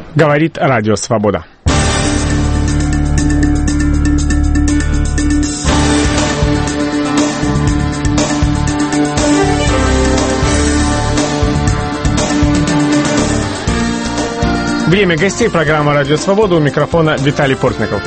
Говорит Радио Свобода. Время гостей, программа «Радио Свобода», у микрофона Виталий Портников.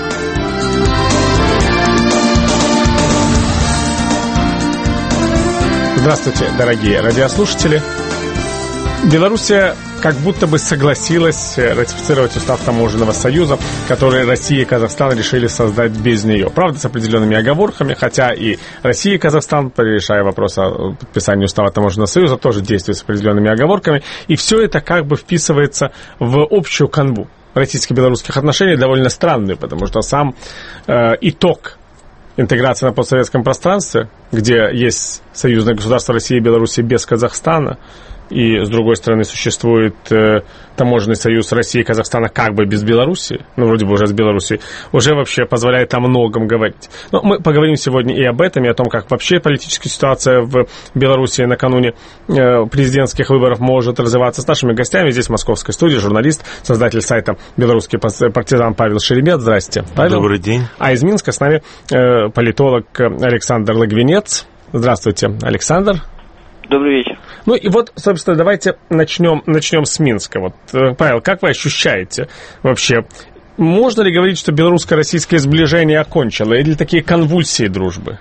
Здравствуйте, дорогие радиослушатели. Белоруссия как будто бы согласилась ратифицировать устав Таможенного союза, который Россия и Казахстан решили создать без нее. Правда, с определенными оговорками, хотя и Россия и Казахстан, решая вопрос о подписании устава Таможенного союза, тоже действуют с определенными оговорками. И все это как бы вписывается в общую канву российско-белорусских отношений, довольно странную, потому что сам итог интеграции на постсоветском пространстве, где есть союзное государство России и Беларуси без Казахстана, и, с другой стороны, существует таможенный союз России и Казахстана как бы без Беларуси, ну, вроде бы уже с Беларусью, уже вообще позволяет о многом говорить. Но мы поговорим сегодня и об этом, и о том, как вообще политическая ситуация в Беларуси накануне президентских выборов может развиваться, с нашими гостями. Здесь в московской студии журналист, создатель сайта «Белорусский партизан» Павел Шеремет. Здрасте, Павел. Добрый день. А из Минска с нами политолог Александр Логвинец. Здравствуйте, Александр. Добрый вечер. Ну и вот, собственно, давайте начнем с Минска. Вот, Павел, как вы ощущаете вообще, можно ли говорить, что белорусско-российское сближение окончило, или такие конвульсии дружбы?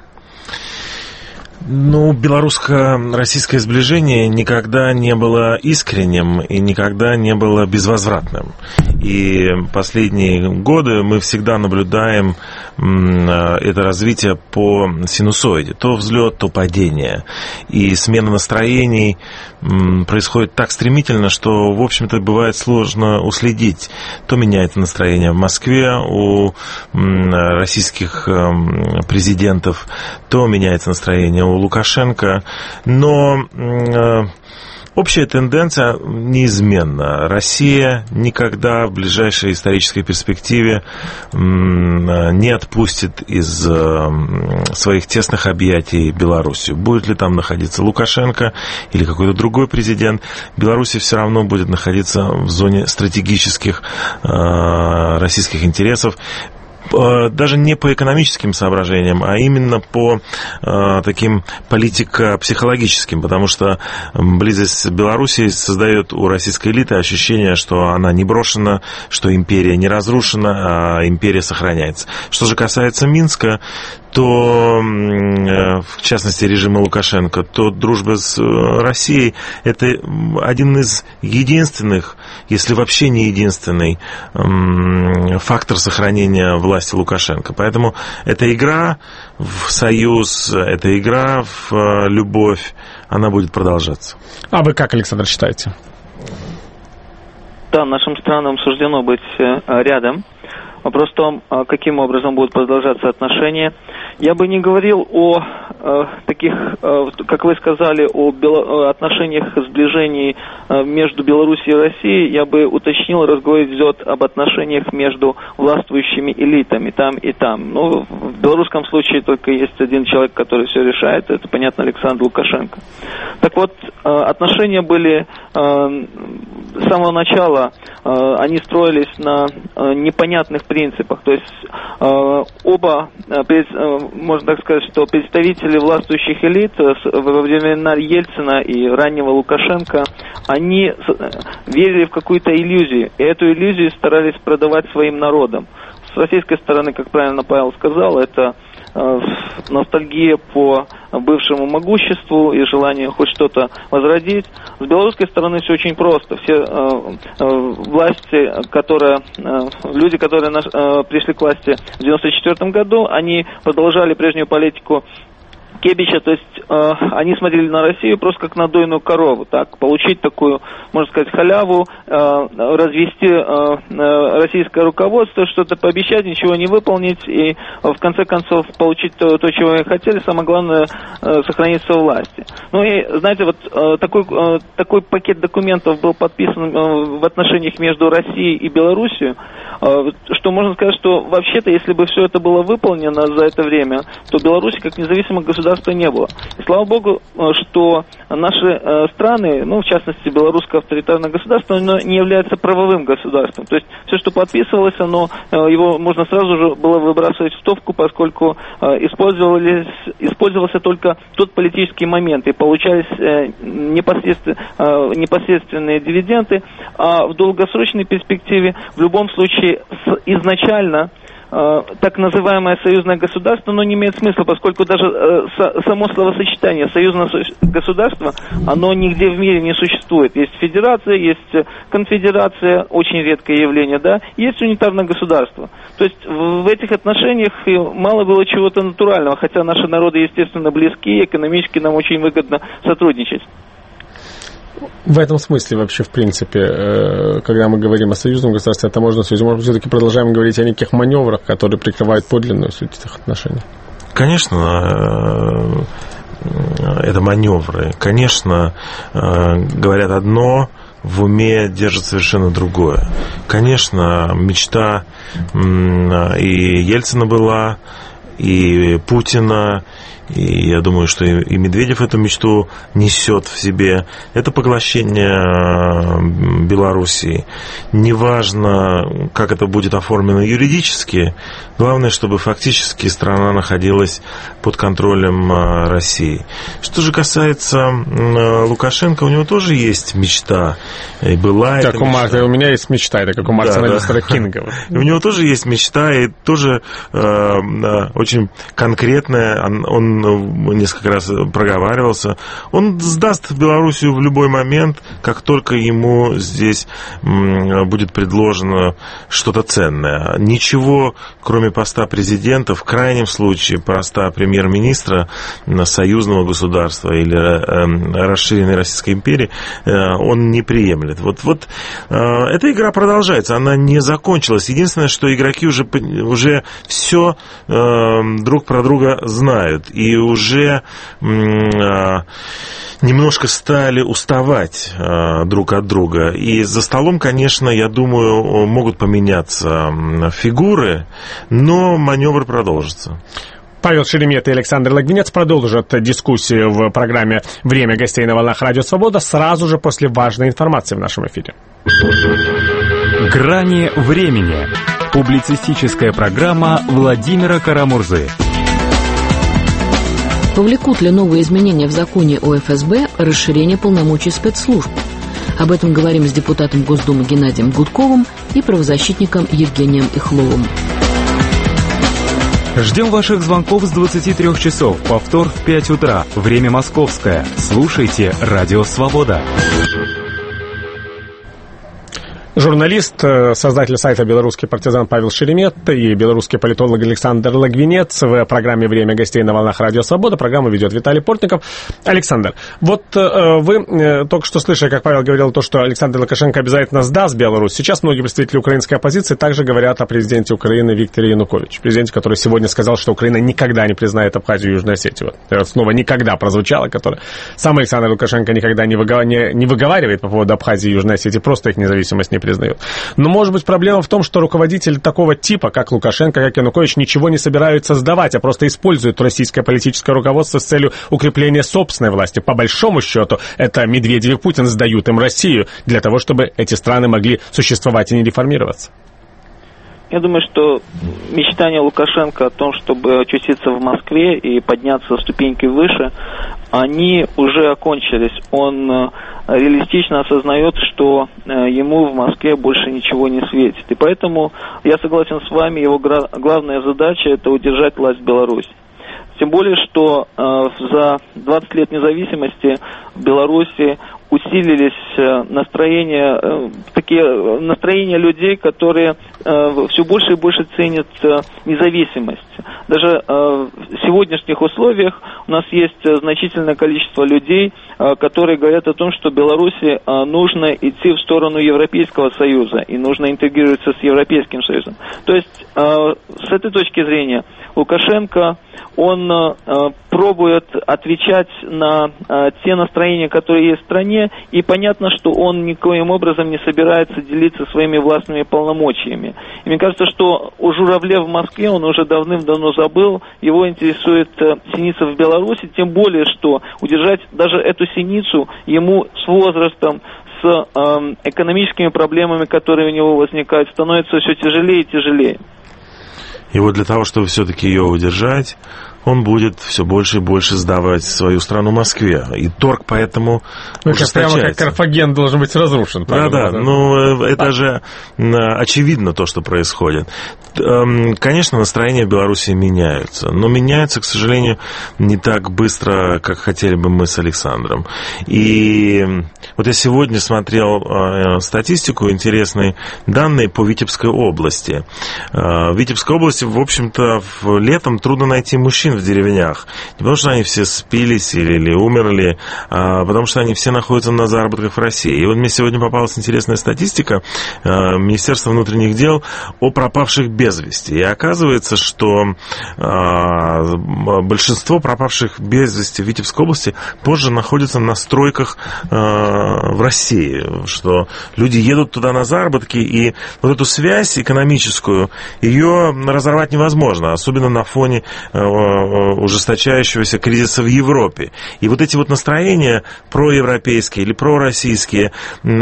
Ну, белорусско-российское сближение никогда не было искренним и никогда не было безвозвратным. И последние годы мы всегда наблюдаем это развитие по синусоиде. То взлет, то падение. И смена настроений происходит так стремительно, что, в общем-то, бывает сложно уследить. То меняется настроение в Москве у российских президентов, то меняется настроение у Лукашенко, но общая тенденция неизменна. Россия никогда в ближайшей исторической перспективе не отпустит из своих тесных объятий Белоруссию. Будет ли там находиться Лукашенко или какой-то другой президент, Белоруссия все равно будет находиться в зоне стратегических российских интересов, даже не по экономическим соображениям, а именно по таким политико-психологическим, потому что близость Белоруссии создает у российской элиты ощущение, что она не брошена, что империя не разрушена, а империя сохраняется. Что же касается Минска, то, в частности, режима Лукашенко, то дружба с Россией – это один из единственных, если вообще не единственный, фактор сохранения власти Лукашенко. Поэтому эта игра в союз, эта игра в любовь, она будет продолжаться. А вы как, Александр, считаете? Да, нашим странам суждено быть рядом. Вопрос в том, каким образом будут продолжаться отношения. Я бы не говорил о таких, как вы сказали, о отношениях сближений между Белоруссией и Россией. Я бы уточнил, разговор идет об отношениях между властвующими элитами там и там. Ну, в белорусском случае только есть один человек, который все решает. Это, понятно, Александр Лукашенко. Так вот, отношения были с самого начала, они строились на непонятных принципах. То есть оба, можно так сказать, что представители властвующих элит во времена Ельцина и раннего Лукашенко, они верили в какую-то иллюзию, и эту иллюзию старались продавать своим народам. С российской стороны, как правильно Павел сказал, это ностальгия по бывшему могуществу и желание хоть что-то возродить. С белорусской стороны все очень просто. Все власти, люди, которые пришли к власти в 1994 году, они продолжали прежнюю политику Кебича, то есть они смотрели на Россию просто как на дойную корову, так, получить такую, можно сказать, халяву, развести российское руководство, что-то пообещать, ничего не выполнить, и в конце концов получить то, чего они хотели, самое главное, сохранить свою власть. Ну и, знаете, вот такой пакет документов был подписан в отношениях между Россией и Белоруссией, что можно сказать, что вообще-то, если бы все это было выполнено за это время, то Беларусь, как независимое государство, государства не было. И слава богу, что наши страны, в частности, белорусское авторитарное государство, оно не является правовым государством. То есть все, что подписывалось, его можно сразу же было выбрасывать в стопку, поскольку использовался только тот политический момент, и получались непосредственные дивиденды, а в долгосрочной перспективе в любом случае изначально так называемое союзное государство, не имеет смысла, поскольку даже само словосочетание союзное государство, оно нигде в мире не существует. Есть федерация, есть конфедерация, очень редкое явление, да, есть унитарное государство. То есть в этих отношениях мало было чего-то натурального, хотя наши народы, естественно, близки, экономически нам очень выгодно сотрудничать. В этом смысле вообще, в принципе, когда мы говорим о союзном государстве, это можно союз, может быть, все-таки продолжаем говорить о неких маневрах, которые прикрывают подлинную суть этих отношений? Конечно, это маневры. Конечно, говорят одно, в уме держит совершенно другое. Конечно, мечта и Ельцина была, и Путина, и я думаю, что и Медведев эту мечту несет в себе. Это поглощение Белоруссии. Неважно, как это будет оформлено юридически, главное, чтобы фактически страна находилась под контролем России. Что же касается Лукашенко, у него тоже есть мечта. И была как у Марка, у меня есть мечта, это как у Мартина Лютера Кинга. У него тоже есть мечта, и тоже очень конкретная. Он несколько раз проговаривался. Он сдаст Белоруссию в любой момент, как только ему здесь будет предложено что-то ценное. Ничего, кроме поста президента, в крайнем случае поста премьер-министра союзного государства или расширенной Российской империи, он не приемлет. Вот эта игра продолжается, она не закончилась. Единственное, что игроки уже все друг про друга знают и уже немножко стали уставать друг от друга. И за столом, конечно, я думаю, могут поменяться фигуры, но маневр продолжится. Павел Шеремет и Александр Логвинец продолжат дискуссию в программе «Время гостей на волнах Радио Свобода» сразу же после важной информации в нашем эфире. «Грани времени». Публицистическая программа Владимира Карамурзы. Повлекут ли новые изменения в законе о ФСБ расширение полномочий спецслужб? Об этом говорим с депутатом Госдумы Геннадием Гудковым и правозащитником Евгением Ихловым. Ждем ваших звонков с 23 часов. Повтор в 5 утра. Время московское. Слушайте «Радио Свобода». Журналист, создатель сайта «Белорусский партизан» Павел Шеремет и белорусский политолог Александр Логвинец в программе «Время гостей на волнах Радио Свобода». Программу ведет Виталий Портников. Александр, вы только что слышали, как Павел говорил, то, что Александр Лукашенко обязательно сдаст Беларусь. Сейчас многие представители украинской оппозиции также говорят о президенте Украины Викторе Януковиче. Президенте, который сегодня сказал, что Украина никогда не признает Абхазию и Южную Осетию. Вот снова «никогда» прозвучало, которое сам Александр Лукашенко никогда не выговаривает по поводу Абхазии и Южной Осетии, просто их независимость не признает. Но, может быть, проблема в том, что руководители такого типа, как Лукашенко, как Янукович, ничего не собираются сдавать, а просто используют российское политическое руководство с целью укрепления собственной власти. По большому счету, это Медведев и Путин сдают им Россию для того, чтобы эти страны могли существовать и не реформироваться. Я думаю, что мечтания Лукашенко о том, чтобы очутиться в Москве и подняться ступенькой выше, они уже окончились. Он реалистично осознает, что ему в Москве больше ничего не светит. И поэтому я согласен с вами, его главная задача – это удержать власть в Беларуси. Тем более, что за 20 лет независимости в Беларуси усилились настроения людей, которые все больше и больше ценят независимость. Даже в сегодняшних условиях у нас есть значительное количество людей, которые говорят о том, что Беларуси нужно идти в сторону Европейского Союза и нужно интегрироваться с Европейским Союзом. То есть, с этой точки зрения, Лукашенко, он пробует отвечать на те настроения, которые есть в стране, и понятно, что он никоим образом не собирается делиться своими властными полномочиями. И мне кажется, что у Журавлева в Москве он уже давным-давно забыл, его интересует синица в Беларуси, тем более, что удержать даже эту синицу ему с возрастом, с экономическими проблемами, которые у него возникают, становится все тяжелее и тяжелее. И вот для того, чтобы все-таки ее удержать, он будет все больше и больше сдавать свою страну Москве. И торг поэтому ужесточается. Прямо как Карфаген должен быть разрушен. Да, ну это же очевидно то, что происходит. Конечно, настроения в Беларуси меняются, но меняются, к сожалению, не так быстро, как хотели бы мы с Александром. И вот я сегодня смотрел статистику, интересные данные по Витебской области. В Витебской области, в общем-то, летом трудно найти мужчин в деревнях. Не потому, что они все спились или умерли, а потому что они все находятся на заработках в России. И вот мне сегодня попалась интересная статистика Министерства внутренних дел о пропавших без вести. И оказывается, что большинство пропавших без вести в Витебской области позже находятся на стройках в России, что люди едут туда на заработки, и вот эту связь экономическую, ее разорвать невозможно, особенно на фоне ужесточающегося кризиса в Европе. И вот эти вот настроения проевропейские или пророссийские,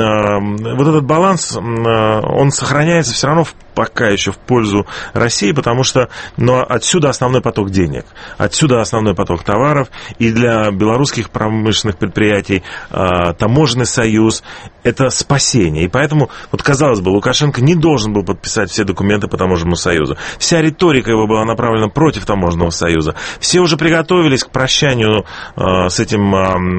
вот этот баланс, он сохраняется все равно пока еще в пользу России, потому что отсюда основной поток денег, отсюда основной поток товаров, и для белорусских промышленных предприятий таможенный союз – это спасение. И поэтому, вот казалось бы, Лукашенко не должен был подписать все документы по таможенному союзу. Вся риторика его была направлена против таможенного союза. Все уже приготовились к прощанию с этим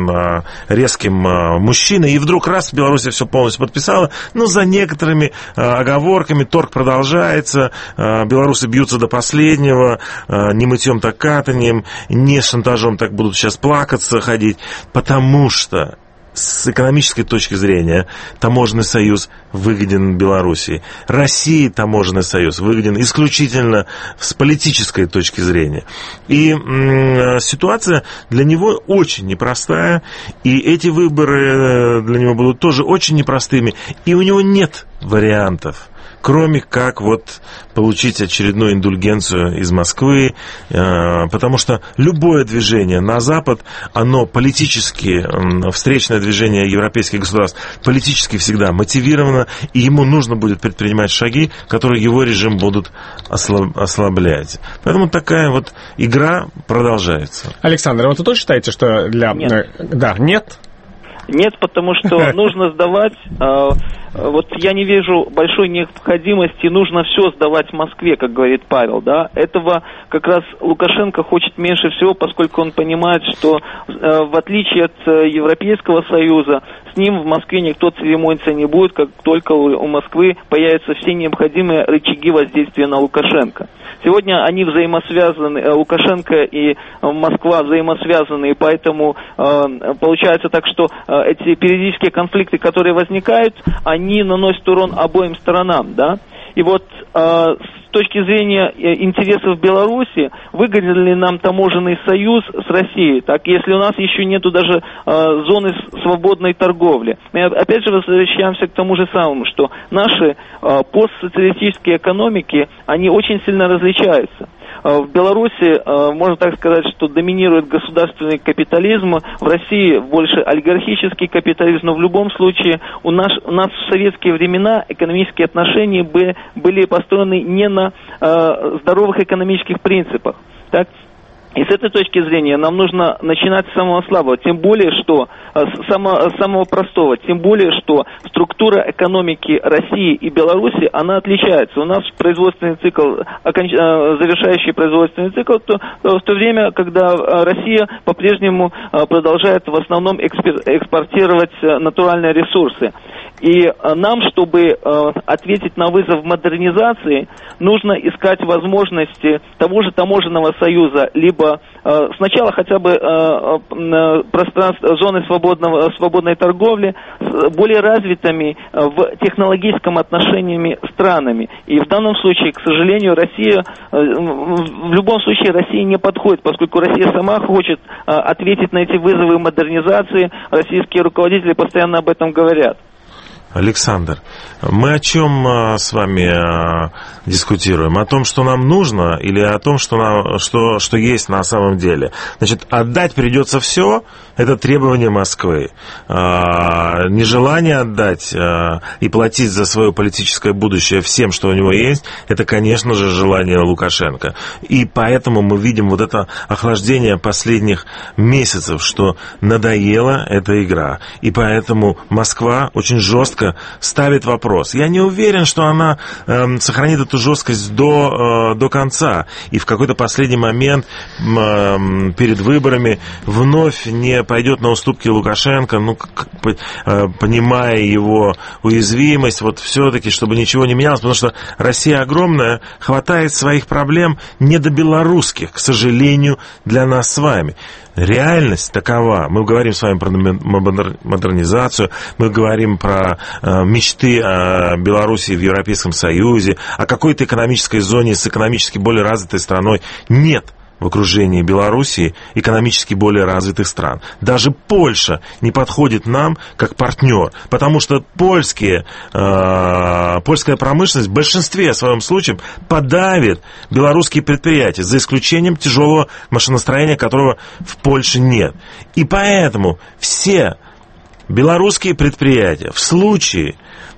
резким мужчиной, и вдруг раз Беларусь все полностью подписала, но за некоторыми оговорками. Торг продолжается, белорусы бьются до последнего, не мытьем, так катанием, не шантажом, так будут сейчас плакаться, ходить, потому что с экономической точки зрения таможенный союз выгоден Белоруссии. России таможенный союз выгоден исключительно с политической точки зрения. И ситуация для него очень непростая, и эти выборы для него будут тоже очень непростыми, и у него нет вариантов, кроме как вот получить очередную индульгенцию из Москвы, потому что любое движение на Запад, оно политически, встречное движение европейских государств, политически всегда мотивировано, и ему нужно будет предпринимать шаги, которые его режим будут ослаблять. Поэтому такая вот игра продолжается. Александр, вот вы тоже считаете, что для... Нет. Да, нет? Нет, потому что нужно сдавать, вот я не вижу большой необходимости, нужно все сдавать в Москве, как говорит Павел, да, этого как раз Лукашенко хочет меньше всего, поскольку он понимает, что в отличие от Европейского Союза, с ним в Москве никто церемониться не будет, как только у Москвы появятся все необходимые рычаги воздействия на Лукашенко. Сегодня они взаимосвязаны, Лукашенко и Москва взаимосвязаны, и поэтому получается так, что эти периодические конфликты, которые возникают, они наносят урон обоим сторонам, да. И вот с точки зрения интересов Беларуси, выгоден ли нам таможенный союз с Россией? Так, если у нас еще нету даже зоны свободной торговли. Мы опять же возвращаемся к тому же самому, что наши постсоциалистические экономики, они очень сильно различаются. В Беларуси, можно так сказать, что доминирует государственный капитализм, в России больше олигархический капитализм, но в любом случае у нас в советские времена экономические отношения были построены не на здоровых экономических принципах. Так? И с этой точки зрения нам нужно начинать с самого слабого, тем более что самого простого, тем более что структура экономики России и Беларуси, она отличается. У нас производственный цикл, завершающий производственный цикл, в то время, когда Россия по-прежнему продолжает в основном экспортировать натуральные ресурсы. И нам, чтобы ответить на вызов модернизации, нужно искать возможности того же таможенного союза, либо сначала хотя бы зоны свободной торговли с более развитыми в технологическом отношении странами. И в данном случае, к сожалению, Россия, в любом случае Россия не подходит, поскольку Россия сама хочет ответить на эти вызовы модернизации. Российские руководители постоянно об этом говорят. Александр, мы о чем с вами дискутируем? О том, что нам нужно, или о том, что есть на самом деле? Значит, отдать придется все, это требование Москвы. Нежелание отдать и платить за свое политическое будущее всем, что у него есть, это, конечно же, желание Лукашенко. И поэтому мы видим вот это охлаждение последних месяцев, что надоела эта игра. И поэтому Москва очень жестко ставит вопрос. Я не уверен, что она сохранит эту жесткость до конца. И в какой-то последний момент перед выборами вновь не пойдет на уступки Лукашенко, понимая его уязвимость, вот все-таки, чтобы ничего не менялось, потому что Россия огромная, хватает своих проблем не до белорусских, к сожалению, для нас с вами. Реальность такова. Мы говорим с вами про модернизацию, мы говорим про мечты о Белоруссии в Европейском Союзе, о какой-то экономической зоне с экономически более развитой страной. Нет в окружении Белоруссии экономически более развитых стран. Даже Польша не подходит нам как партнер, потому что польская промышленность в большинстве своем случае подавит белорусские предприятия, за исключением тяжелого машиностроения, которого в Польше нет. И поэтому все белорусские предприятия в случае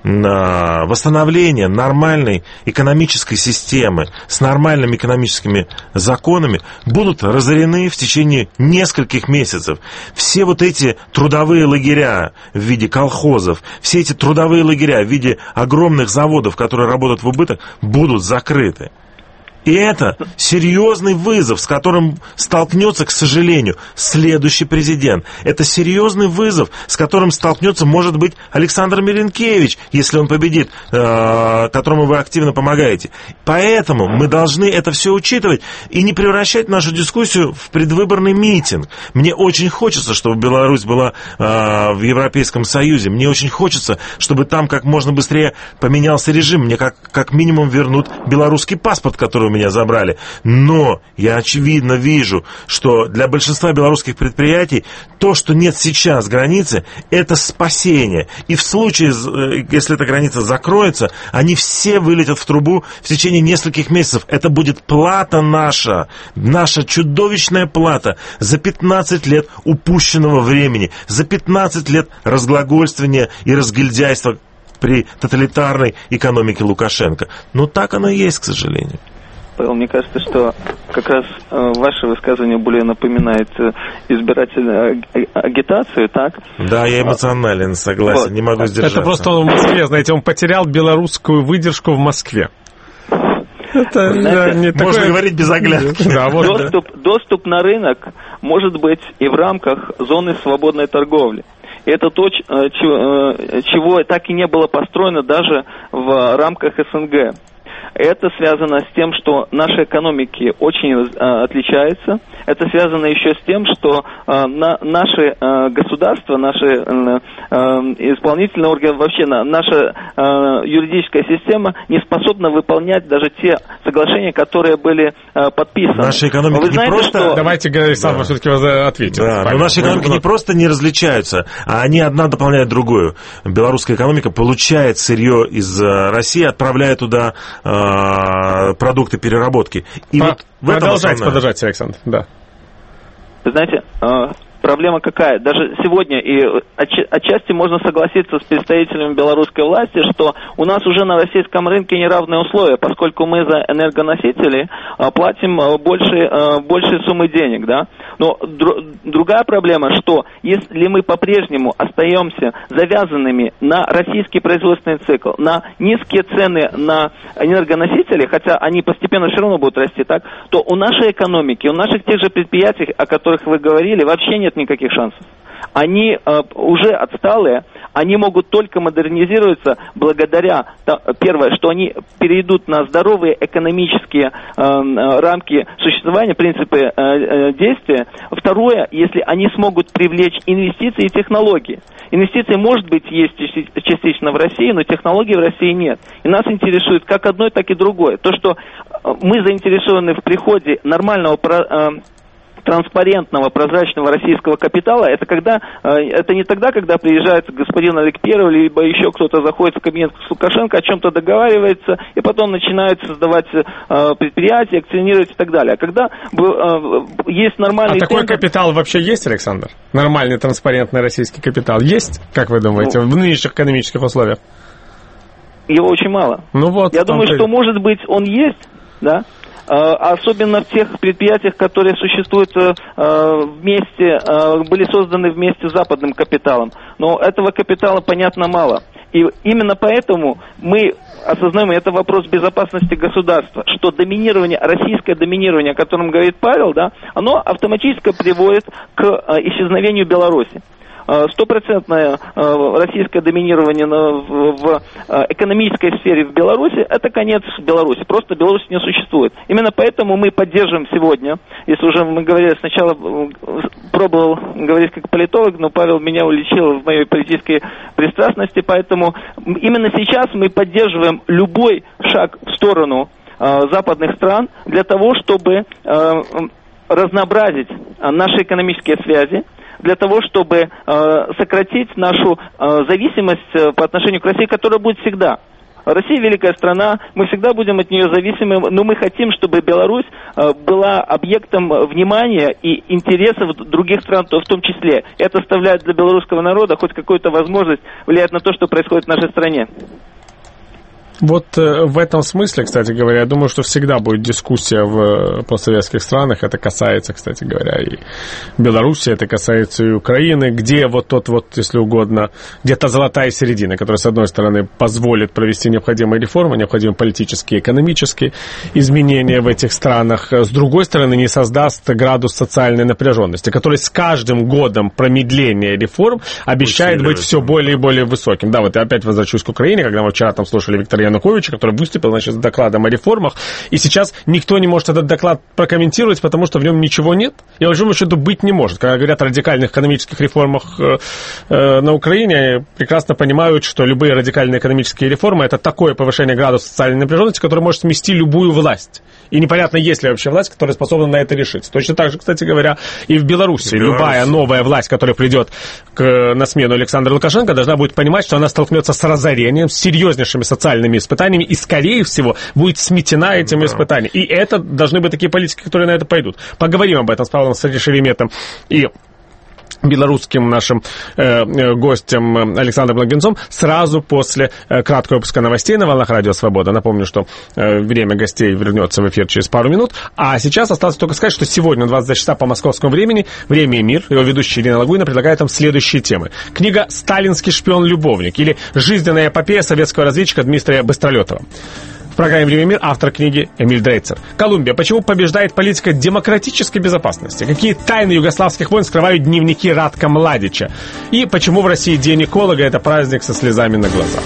восстановления нормальной экономической системы с нормальными экономическими законами будут разорены в течение нескольких месяцев. Все вот эти трудовые лагеря в виде колхозов, все эти трудовые лагеря в виде огромных заводов, которые работают в убыток, будут закрыты. И это серьезный вызов, с которым столкнется, к сожалению, следующий президент. Это серьезный вызов, с которым столкнется, может быть, Александр Миринкевич, если он победит, которому вы активно помогаете. Поэтому мы должны это все учитывать и не превращать нашу дискуссию в предвыборный митинг. Мне очень хочется, чтобы Беларусь была в Европейском Союзе. Мне очень хочется, чтобы там как можно быстрее поменялся режим. Мне как минимум вернут белорусский паспорт, который меня забрали. Но я очевидно вижу, что для большинства белорусских предприятий то, что нет сейчас границы, это спасение. И в случае, если эта граница закроется, они все вылетят в трубу в течение нескольких месяцев. Это будет плата наша чудовищная плата за 15 лет упущенного времени, за 15 лет разглагольствования и разгильдяйства при тоталитарной экономике Лукашенко. Но так оно и есть, к сожалению. Павел, мне кажется, что как раз ваше высказывание более напоминает избирательную агитацию, так? Да, я эмоционален, согласен, вот. Не могу сдержаться. Это просто он в Москве, знаете, он потерял белорусскую выдержку в Москве. Это не можно такое... говорить без оглядки. Да, доступ на рынок может быть и в рамках зоны свободной торговли. Это то, чего так и не было построено даже в рамках СНГ. Это связано с тем, что наши экономики очень отличаются. Это связано еще с тем, что наши государства, наши исполнительные органы, вообще наша юридическая система не способна выполнять даже те соглашения, которые были подписаны. Наши экономики не просто... Что... Давайте Александр все-таки ответит. Да, но наши экономики не просто не различаются, а они одна дополняет другую. Белорусская экономика получает сырье из России, отправляет туда продукты переработки. И вот в этом продолжайте, Александр, да. Вы знаете, проблема какая? Даже сегодня, и отчасти можно согласиться с представителями белорусской власти, что у нас уже на российском рынке неравные условия, поскольку мы за энергоносители платим большие суммы денег, да? Но другая проблема, что если мы по-прежнему остаемся завязанными на российский производственный цикл, на низкие цены на энергоносители, хотя они постепенно все равно будут расти, так, то у нашей экономики, у наших тех же предприятий, о которых вы говорили, вообще нет нет никаких шансов. Они уже отсталые, они могут только модернизироваться благодаря, первое, что они перейдут на здоровые экономические рамки существования, принципы действия. Второе, если они смогут привлечь инвестиции и технологии. Инвестиции, может быть, есть частично в России, но технологий в России нет. И нас интересует как одно, так и другое. То, что мы заинтересованы в приходе нормального транспарентного, прозрачного российского капитала, это не тогда, когда приезжает господин Олег Первый, либо еще кто-то заходит в кабинет с Лукашенко, о чем-то договаривается, и потом начинают создавать предприятия, акционировать и так далее. А когда есть нормальный... такой капитал вообще есть, Александр? Нормальный, транспарентный российский капитал есть, как вы думаете, в нынешних экономических условиях? Его очень мало. Я думаю, что, может быть, он есть, да? Особенно в тех предприятиях, которые существуют вместе, были созданы вместе с западным капиталом. Но этого капитала, понятно, мало. И именно поэтому мы осознаем, это вопрос безопасности государства, что российское доминирование, о котором говорит Павел, да, оно автоматически приводит к исчезновению Беларуси. 100% российское доминирование в экономической сфере в Беларуси – это конец Беларуси. Просто Беларусь не существует. Именно поэтому мы поддерживаем сегодня, если уже мы говорили, сначала пробовал говорить как политолог, но Павел меня уличил в моей политической пристрастности, поэтому именно сейчас мы поддерживаем любой шаг в сторону западных стран для того, чтобы разнообразить наши экономические связи, для того, чтобы сократить нашу зависимость по отношению к России, которая будет всегда. Россия великая страна, мы всегда будем от нее зависимы, но мы хотим, чтобы Беларусь была объектом внимания и интересов других стран в том числе. Это оставляет для белорусского народа хоть какую-то возможность влиять на то, что происходит в нашей стране. Вот в этом смысле, кстати говоря, я думаю, что всегда будет дискуссия в постсоветских странах. Это касается, кстати говоря, и Беларуси, это касается и Украины, где вот тот вот, если угодно, где-то золотая середина, которая, с одной стороны, позволит провести необходимые реформы, необходимые политические, экономические изменения в этих странах, с другой стороны, не создаст градус социальной напряженности, который с каждым годом промедления реформ обещает быть все более и более высоким. Да, вот я опять возвращусь к Украине, когда мы вчера там слушали Виктора Януковича, который выступил, значит, с докладом о реформах, и сейчас никто не может этот доклад прокомментировать, потому что в нем ничего нет, и, по большому счету, быть не может. Когда говорят о радикальных экономических реформах на Украине, прекрасно понимают, что любые радикальные экономические реформы — это такое повышение градуса социальной напряженности, которое может смести любую власть. И непонятно, есть ли вообще власть, которая способна на это решить. Точно так же, кстати говоря, и в Беларуси. Любая новая власть, которая придет на смену Александру Лукашенко, должна будет понимать, что она столкнется с разорением, с серьезнейшими социальными испытаниями и, скорее всего, будет сметена этими испытаниями. И это должны быть такие политики, которые на это пойдут. Поговорим об этом с Павлом Шереметом и белорусским нашим гостем Александром Логвинцом сразу после краткого выпуска новостей на волнах Радио Свобода. Напомню, что время гостей вернется в эфир через пару минут. А сейчас осталось только сказать, что сегодня 22 часа по московскому времени «Время и мир», его ведущая Ирина Лагуйна предлагает нам следующие темы. Книга «Сталинский шпион-любовник» или «Жизненная эпопея советского разведчика Дмитрия Быстролетова». В программе «Время и мир» автор книги Эмиль Дрейцер. Колумбия. Почему побеждает политика демократической безопасности? Какие тайны югославских войн скрывают дневники Радка Младича? И почему в России День эколога — это праздник со слезами на глазах?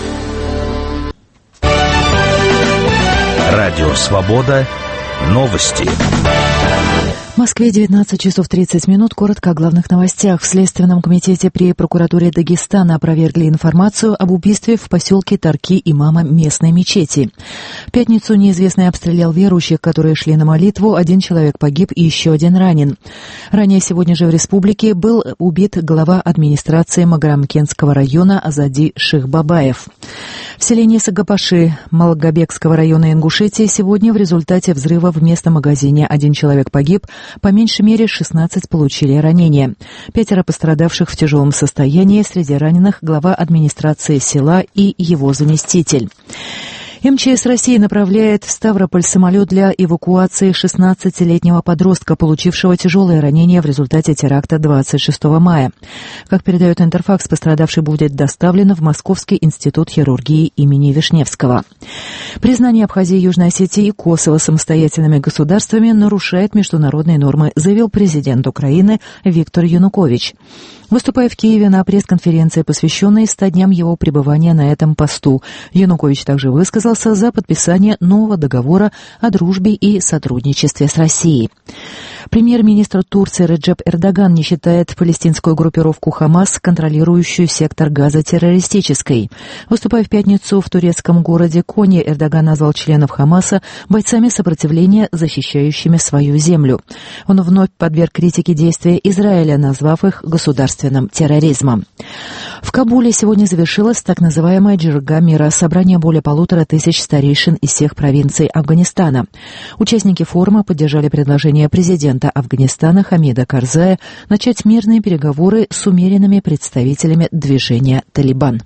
Радио «Свобода». Новости. В Москве 19 часов 30 минут. Коротко о главных новостях. В Следственном комитете при прокуратуре Дагестана опровергли информацию об убийстве в поселке Тарки имама местной мечети. В пятницу неизвестный обстрелял верующих, которые шли на молитву. 1 человек погиб и еще 1 ранен. Ранее сегодня же в республике был убит глава администрации Магарамкентского района Азади Шихбабаев. В селении Сагапаши Малгобекского района Ингушетии сегодня в результате взрыва в местном магазине 1 человек погиб, по меньшей мере 16 получили ранения. 5 пострадавших в тяжелом состоянии, среди раненых глава администрации села и его заместитель. МЧС России направляет в Ставрополь самолет для эвакуации 16-летнего подростка, получившего тяжелое ранение в результате теракта 26 мая. Как передает Интерфакс, пострадавший будет доставлен в Московский институт хирургии имени Вишневского. Признание Абхазии, Южной Осетии и Косово самостоятельными государствами нарушает международные нормы, заявил президент Украины Виктор Янукович. Выступая в Киеве на пресс-конференции, посвященной 100 дням его пребывания на этом посту, Янукович также высказался за подписание нового договора о дружбе и сотрудничестве с Россией. Премьер-министр Турции Реджеп Эрдоган не считает палестинскую группировку «Хамас», контролирующую сектор Газа, террористической. Выступая в пятницу в турецком городе Кони, Эрдоган назвал членов «Хамаса» бойцами сопротивления, защищающими свою землю. Он вновь подверг критике действия Израиля, назвав их государственным терроризмом. В Кабуле сегодня завершилась так называемая «Джирга мира» — собрание более 1500 старейшин из всех провинций Афганистана. Участники форума поддержали предложение президента Афганистана Хамида Карзая начать мирные переговоры с умеренными представителями движения «Талибан».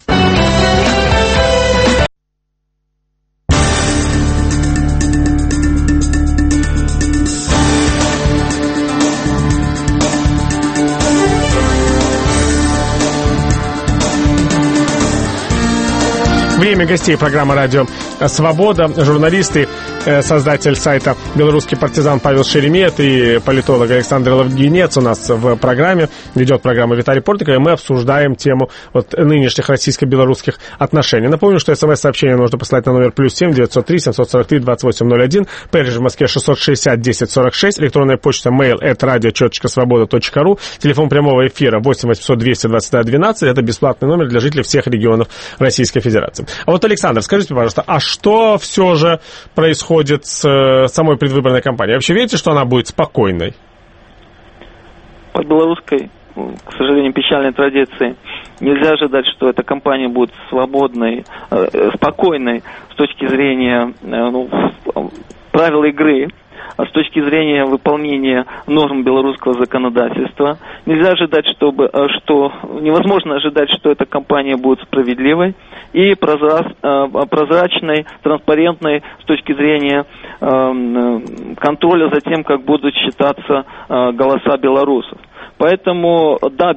Время гостей программы «Радио Свобода». Журналисты, создатель сайта «Белорусский партизан» Павел Шеремет и политолог Александр Лавгинец у нас в программе. Ведет программу Виталий Портников, и мы обсуждаем тему нынешних российско-белорусских отношений. Напомню, что СМС-сообщение нужно послать на номер +7 903 743 2801, ПРЖ в Москве 660 1046, электронная почта mail@radio.svoboda.ru, телефон прямого эфира 8 800 222 12, это бесплатный номер для жителей всех регионов Российской Федерации. А вот, Александр, скажите, пожалуйста, а что все же происходит с самой предвыборной кампанией? Вообще верите, что она будет спокойной? По белорусской, к сожалению, печальной традиции нельзя ожидать, что эта кампания будет свободной, спокойной с точки зрения правил игры, а с точки зрения выполнения норм белорусского законодательства. Нельзя ожидать, невозможно ожидать, что эта кампания будет справедливой и прозрачной, транспарентной с точки зрения контроля за тем, как будут считаться голоса белорусов. Поэтому, да,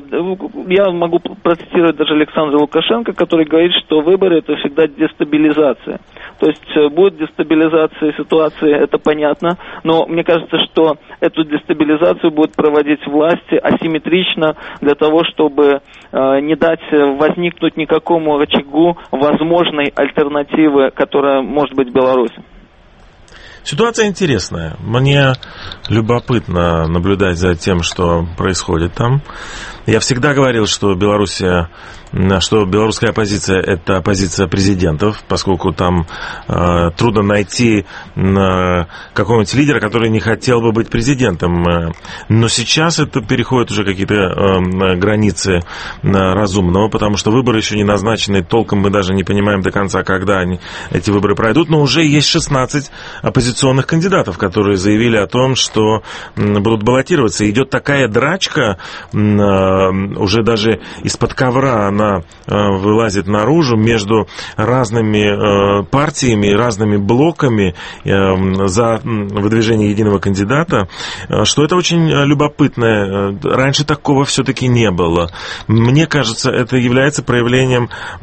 я могу процитировать даже Александра Лукашенко, который говорит, что выборы – это всегда дестабилизация. То есть будет дестабилизация ситуации, это понятно, но мне кажется, что эту дестабилизацию будет проводить власти асимметрично для того, чтобы не дать возникнуть никакому очагу возможной альтернативы, которая может быть в Беларуси. Ситуация интересная. Мне любопытно наблюдать за тем, что происходит там. Я всегда говорил, что белорусская оппозиция – это оппозиция президентов, поскольку там трудно найти какого-нибудь лидера, который не хотел бы быть президентом. Но сейчас это переходит уже какие-то границы разумного, потому что выборы еще не назначены, толком мы даже не понимаем до конца, когда эти выборы пройдут, но уже есть 16 оппозиционных кандидатов, которые заявили о том, что будут баллотироваться. Идет такая драчка, уже даже из-под ковра она вылазит наружу между разными партиями, разными блоками за выдвижение единого кандидата, что это очень любопытно. Раньше такого все-таки не было. Мне кажется, это является проявлением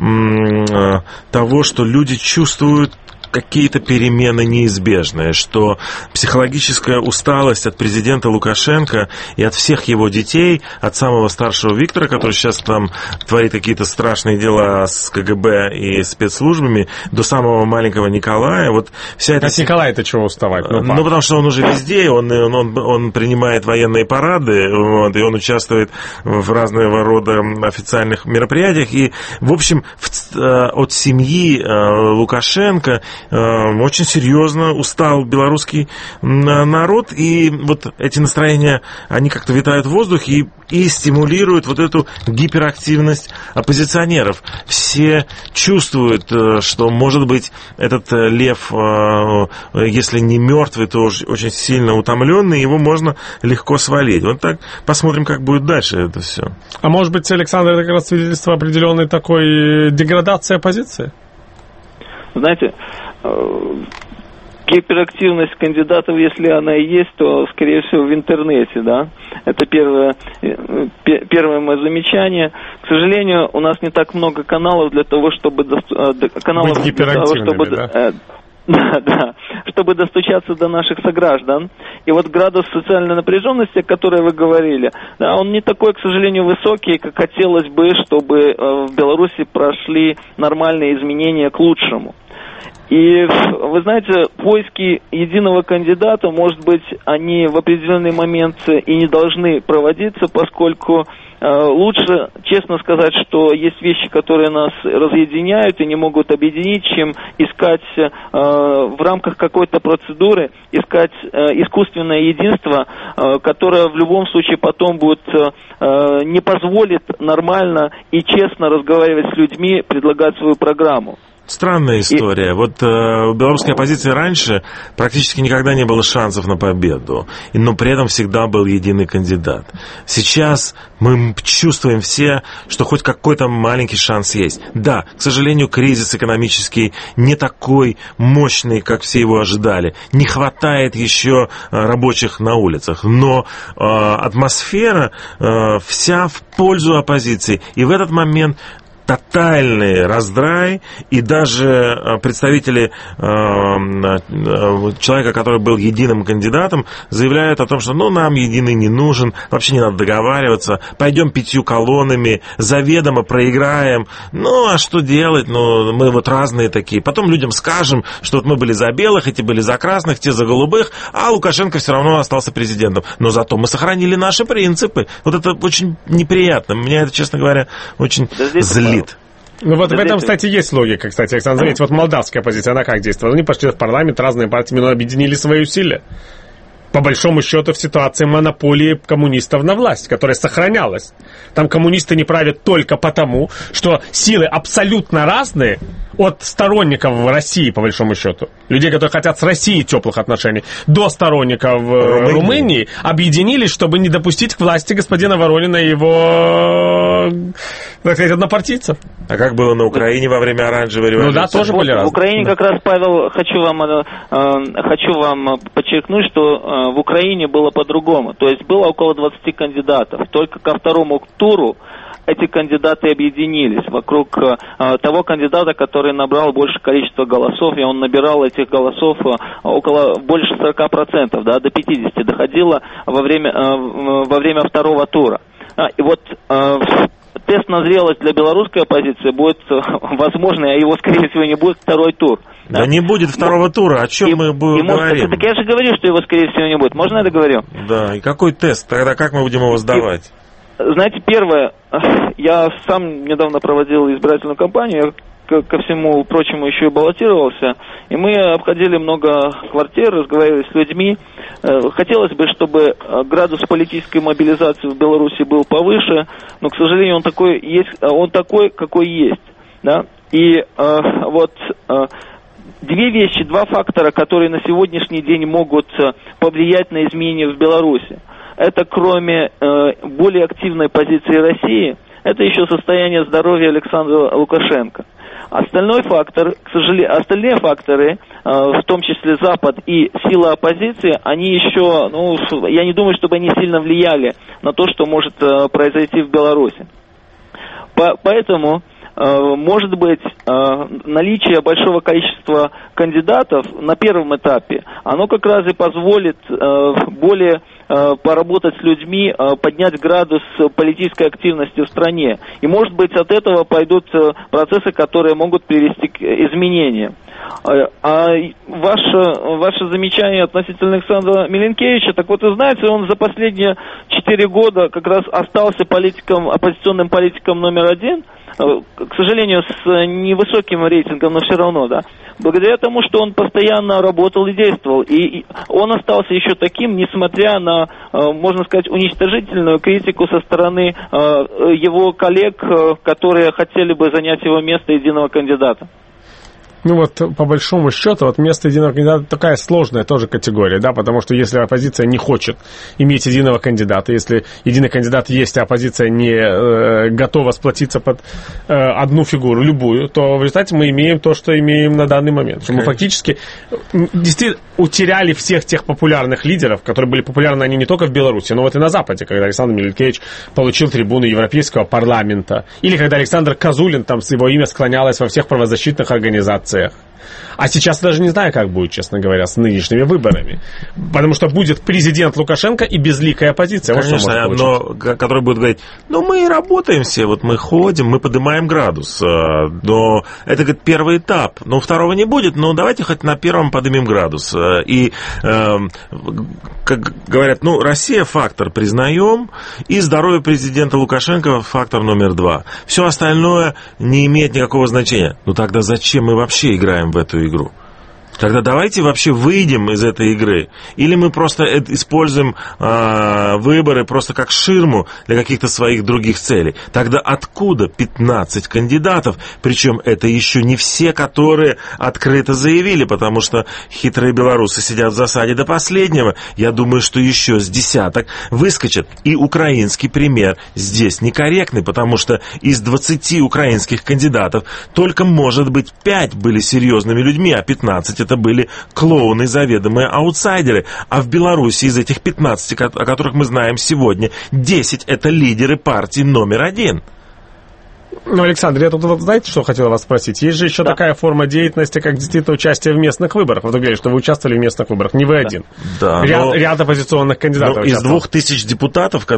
того, что люди чувствуют какие-то перемены неизбежные, что психологическая усталость от президента Лукашенко и от всех его детей, от самого старшего Виктора, который сейчас там творит какие-то страшные дела с КГБ и спецслужбами, до самого маленького Николая, вот вся эта... От Николая-то чего уставать? Ну, потому что он уже везде, он принимает военные парады, и он участвует в разного рода официальных мероприятиях, и, в общем, от семьи Лукашенко очень серьезно устал белорусский народ, и вот эти настроения, они как-то витают в воздухе и стимулируют вот эту гиперактивность оппозиционеров. Все чувствуют, что, может быть, этот лев, если не мертвый, то очень сильно утомленный, его можно легко свалить. Вот так посмотрим, как будет дальше это все. А может быть, Александр, это как раз свидетельство определенной такой деградации оппозиции? знаете, гиперактивность кандидатов, если она и есть, то, скорее всего, в интернете, да. Это первое мое замечание. К сожалению, у нас не так много каналов для того, чтобы... Быть гиперактивными, да? Да, чтобы достучаться до наших сограждан. И вот градус социальной напряженности, о которой вы говорили, да, он не такой, к сожалению, высокий, как хотелось бы, чтобы в Беларуси прошли нормальные изменения к лучшему. И, вы знаете, поиски единого кандидата, может быть, они в определенный момент и не должны проводиться, поскольку лучше честно сказать, что есть вещи, которые нас разъединяют и не могут объединить, чем искать в рамках какой-то процедуры, искать искусственное единство, которое в любом случае потом будет не позволит нормально и честно разговаривать с людьми, предлагать свою программу. Странная история. Вот у белорусской оппозиции раньше практически никогда не было шансов на победу, но при этом всегда был единый кандидат. Сейчас мы чувствуем все, что хоть какой-то маленький шанс есть. Да, к сожалению, кризис экономический не такой мощный, как все его ожидали. Не хватает еще рабочих на улицах, но атмосфера вся в пользу оппозиции. И в этот момент тотальный раздрай, и даже представители человека, который был единым кандидатом, заявляют о том, что нам единый не нужен, вообще не надо договариваться, пойдем 5 колоннами, заведомо проиграем, а что делать, мы вот разные такие. Потом людям скажем, что вот мы были за белых, эти были за красных, те за голубых, а Лукашенко все равно остался президентом. Но зато мы сохранили наши принципы. Вот это очень неприятно. Меня это, честно говоря, очень злит. В этом, кстати, есть логика, Александр. Заметьте, вот молдавская оппозиция, она как действовала? Они пошли в парламент, разные партии, но объединили свои усилия. По большому счету, в ситуации монополии коммунистов на власть, которая сохранялась. Там коммунисты не правят только потому, что силы абсолютно разные от сторонников России, по большому счету. Людей, которые хотят с Россией теплых отношений, до сторонников Румынии объединились, чтобы не допустить к власти господина Воронина и его, так сказать, однопартийцев. А как было на Украине во время оранжевой революции? Тоже были разные. В Украине как раз, Павел, хочу вам подчеркнуть, что в Украине было по-другому. То есть было около 20 кандидатов. Только ко второму туру эти кандидаты объединились вокруг того кандидата, который набрал большее количество голосов, и он набирал этих голосов больше 40%, да, до 50% доходило во время второго тура. И вот тест на зрелость для белорусской оппозиции будет возможно, а его, скорее всего, не будет второй тур. Да не будет второго тура, о чем мы говорим? Так я же говорю, что его, скорее всего, не будет. Можно я договорю? Да, и какой тест? Тогда как мы будем его сдавать? Знаете, первое, я сам недавно проводил избирательную кампанию, ко всему прочему еще и баллотировался, и мы обходили много квартир, разговаривали с людьми. Хотелось бы, чтобы градус политической мобилизации в Беларуси был повыше, но, к сожалению, он такой, какой есть. Да? И два фактора, которые на сегодняшний день могут повлиять на изменения в Беларуси. Это кроме более активной позиции России, это еще состояние здоровья Александра Лукашенко. Остальные факторы, в том числе Запад и сила оппозиции, они еще, я не думаю, чтобы они сильно влияли на то, что может произойти в Беларуси. Поэтому, может быть, наличие большого количества кандидатов на первом этапе, оно как раз и позволит более поработать с людьми, поднять градус политической активности в стране. И, может быть, от этого пойдут процессы, которые могут привести к изменениям. А ваше замечание относительно Александра Миленкевича, так вот, вы знаете, он за последние 4 года как раз остался оппозиционным политиком номер 1, к сожалению, с невысоким рейтингом, но все равно, да. Благодаря тому, что он постоянно работал и действовал. И он остался еще таким, несмотря на, можно сказать, уничтожительную критику со стороны его коллег, которые хотели бы занять его место единого кандидата. Ну вот, по большому счету, вот место единого кандидата такая сложная тоже категория, да, потому что если оппозиция не хочет иметь единого кандидата, если единый кандидат есть, а оппозиция не готова сплотиться под одну фигуру, любую, то в результате мы имеем то, что имеем на данный момент. Что мы фактически действительно утеряли всех тех популярных лидеров, которые были популярны они не только в Беларуси, но вот и на Западе, когда Александр Милюкевич получил трибуну Европейского парламента, или когда Александр Козулин, там его имя склонялось во всех правозащитных организациях. А сейчас даже не знаю, как будет, честно говоря, с нынешними выборами. Потому что будет президент Лукашенко и безликая оппозиция. Конечно, вот но который будет говорить, ну мы работаем все, вот мы ходим, мы поднимаем градус. Но это, говорит, первый этап. Но второго не будет, но давайте хоть на первом поднимем градус. И, как говорят, ну Россия фактор признаем, и здоровье президента Лукашенко фактор номер 2. Все остальное не имеет никакого значения. Ну тогда зачем мы вообще играем в эту игру? Тогда давайте вообще выйдем из этой игры. Или мы просто используем выборы просто как ширму для каких-то своих других целей. Тогда откуда 15 кандидатов? Причем это еще не все, которые открыто заявили, потому что хитрые белорусы сидят в засаде до последнего. Я думаю, что еще с десяток выскочат. И украинский пример здесь некорректный, потому что из 20 украинских кандидатов только, может быть, 5 были серьезными людьми, а 15 это были клоуны, заведомые аутсайдеры. А в Беларуси из этих 15, о которых мы знаем сегодня, 10 это лидеры партии номер 1. Ну, Александр, я тут, знаете, что хотел вас спросить? Есть же еще такая форма деятельности, как действительно участие в местных выборах. Вот вы говорили, что вы участвовали в местных выборах, не вы один. Да, ряд оппозиционных кандидатов. Из 2000 депутатов,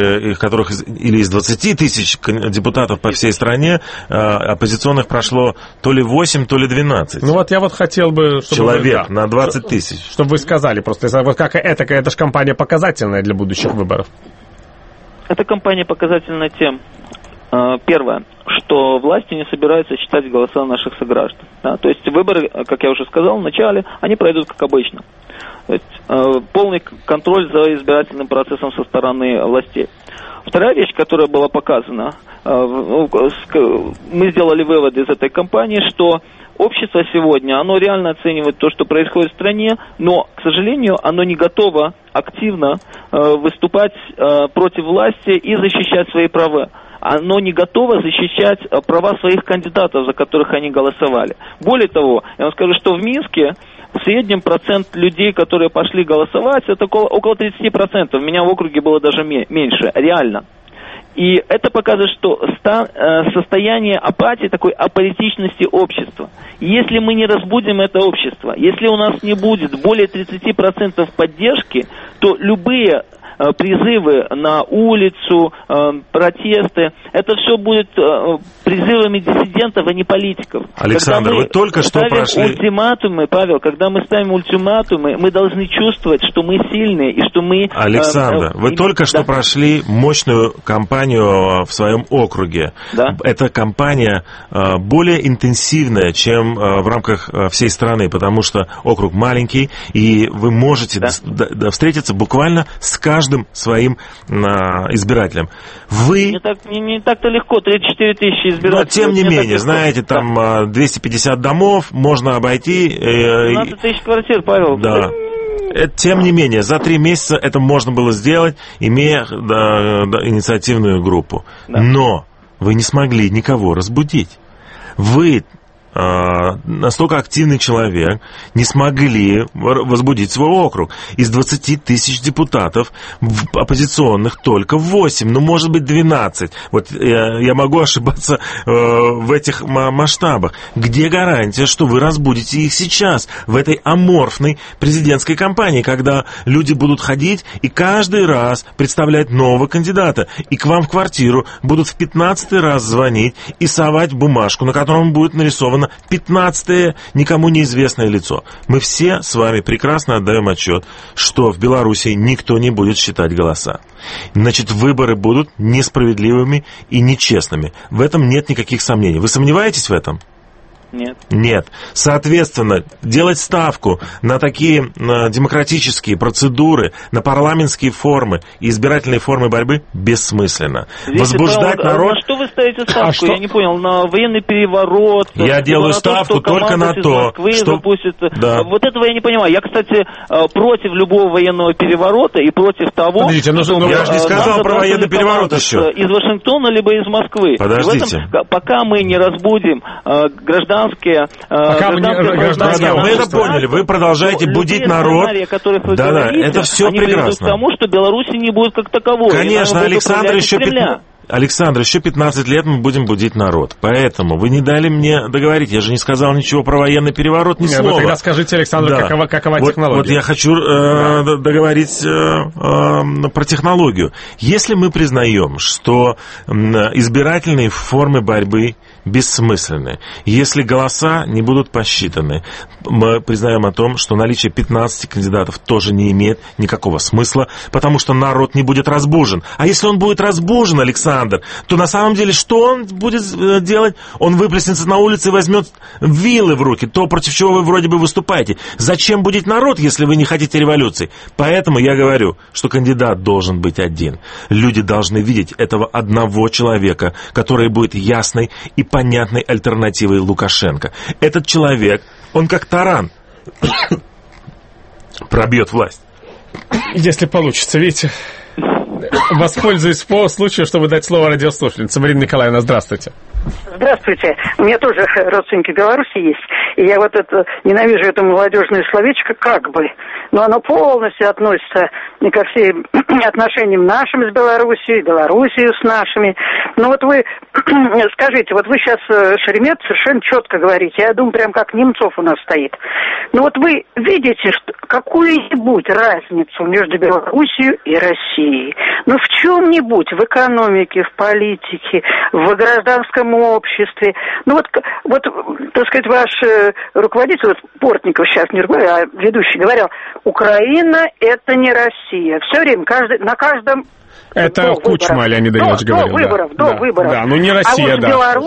или из 20 тысяч депутатов по всей стране, оппозиционных прошло то ли 8, то ли 12. Ну вот я вот хотел бы... Человек на 20 тысяч. Чтобы вы сказали просто, вот как это же кампания показательная для будущих выборов. Эта кампания показательна тем, первое, что власти не собираются считать голоса наших сограждан. Да? То есть выборы, как я уже сказал в начале, они пройдут как обычно. То есть, полный контроль за избирательным процессом со стороны властей. Вторая вещь, которая была показана, мы сделали выводы из этой кампании, что общество сегодня, оно реально оценивает то, что происходит в стране, но, к сожалению, оно не готово активно выступать против власти и защищать свои права. Оно не готово защищать права своих кандидатов, за которых они голосовали. Более того, я вам скажу, что в Минске в среднем процент людей, которые пошли голосовать, это около 30%. В меня в округе было даже меньше, реально. И это показывает, что состояние апатии, такой аполитичности общества. Если мы не разбудим это общество, если у нас не будет более 30% поддержки, то любые призывы на улицу, протесты, это все будет призывами диссидентов, а не политиков. Александр, вы только что прошли... ультиматумы, Павел, когда мы ставим ультиматумы, мы должны чувствовать, что мы сильные и что мы... Александр, вы только что прошли мощную кампанию в своем округе. Да? Эта кампания более интенсивная, чем в рамках всей страны, потому что округ маленький, и вы можете встретиться буквально с каждым своим избирателям. Вы... Не так-то легко, 34 тысячи избирателей. Но тем не менее, знаете, там 250 домов, можно обойти... 15 тысяч квартир, Павел. Да. Тем не менее, за 3 месяца это можно было сделать, имея инициативную группу. Да. Но вы не смогли никого разбудить. Вы... настолько активный человек, не смогли возбудить свой округ. Из 20 тысяч депутатов оппозиционных только 8, ну, может быть, 12. Вот я могу ошибаться в этих масштабах. Где гарантия, что вы разбудите их сейчас, в этой аморфной президентской кампании, когда люди будут ходить и каждый раз представлять нового кандидата, и к вам в квартиру будут в 15-й раз звонить и совать бумажку, на котором будет нарисовано 15-е никому неизвестное лицо. Мы все с вами прекрасно отдаем отчет, что в Беларуси никто не будет считать голоса. Значит, выборы будут несправедливыми и нечестными. В этом нет никаких сомнений. Вы сомневаетесь в этом? Нет. Соответственно, делать ставку на такие демократические процедуры, на парламентские формы и избирательные формы борьбы бессмысленно. Возбуждать народ... На что вы ставите ставку? Я не понял. На военный переворот? Я делаю ставку только на то, что... Да. Вот этого я не понимаю. Я, кстати, против любого военного переворота и против того... Подождите, я же не сказал про военный переворот еще. Из Вашингтона, либо из Москвы. Подождите. Пока мы не разбудим гражданские... Мы это поняли. Вы продолжаете будить народ. Да, это все прекрасно. К тому, что Беларуси не будет как таковой. Конечно, Александр, еще 15 лет мы будем будить народ. Поэтому вы не дали мне договорить. Я же не сказал ничего про военный переворот, ни слова. Вы тогда скажите, Александр, какова технология. Вот я хочу договорить про технологию. Если мы признаем, что избирательные формы борьбы бессмысленны, если голоса не будут посчитаны, мы признаем о том, что наличие 15 кандидатов тоже не имеет никакого смысла, потому что народ не будет разбужен. А если он будет разбужен, Александр, то на самом деле что он будет делать? Он выплеснется на улице и возьмет вилы в руки, то, против чего вы вроде бы выступаете. Зачем будить народ, если вы не хотите революции? Поэтому я говорю, что кандидат должен быть один. Люди должны видеть этого одного человека, который будет ясной и понятной альтернативой Лукашенко. Этот человек, он как таран пробьет власть. Если получится, видите... Воспользуюсь по случаю, чтобы дать слово радиослушательнице. Марина Николаевна, здравствуйте. Здравствуйте. У меня тоже родственники в Беларуси есть. И я вот это ненавижу это молодежное словечко «как бы». Но оно полностью относится ко всем отношениям нашим с Белоруссией, Белоруссию с нашими. Ну вот вы скажите, вот вы сейчас Шеремет совершенно четко говорите. Я думаю, прям как Немцов у нас стоит. Ну вот вы видите какую-нибудь разницу между Белоруссией и Россией? Ну в чем-нибудь, в экономике, в политике, в гражданском обществе. Ну вот так сказать, ваш руководитель, вот Портников сейчас не руководитель, а ведущий говорил, Украина это не Россия. Все время, на каждом... Это Кучма, Леонид Ильич говорил. До выборов. Да, ну не Россия, а